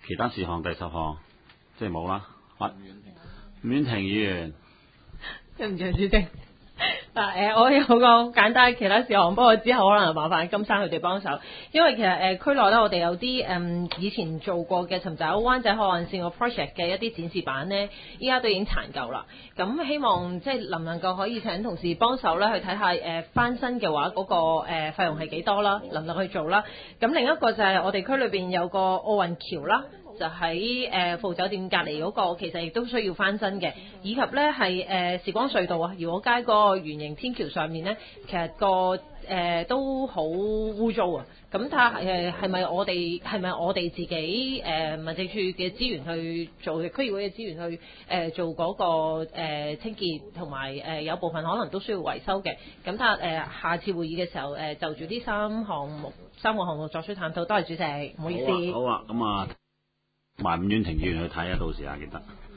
其他事項第10項，即係冇啦。伍婉婷議員， 對唔住主席。嗱我有個簡單其他事項，不過之後可能麻煩金生佢哋幫手，因為其實區內咧我哋有啲以前做過嘅尋找灣仔海岸線個 project 嘅一啲展示板呢，依家都已經殘舊啦。咁希望即係能唔能夠可以請同事幫手咧去睇下翻新嘅話嗰個費用係幾多啦，能唔能去做啦？咁另一個就係我哋區裏邊有個奧運橋啦。就喺富酒店隔離嗰個，其實亦都需要翻新嘅，以及咧係時光隧道啊，饒河街嗰個圓形天橋上面咧，其實個都好污糟啊！咁睇下係咪我哋自己民政處嘅資源去做，區議會嘅資源去做嗰個清潔，同埋有部分可能都需要維修嘅。咁睇下下次會議嘅時候就住呢3個項目作出探討。多謝主席，唔好意思。 好啊，咁啊。埋伍婉婷議員去睇啊，到時啊記得。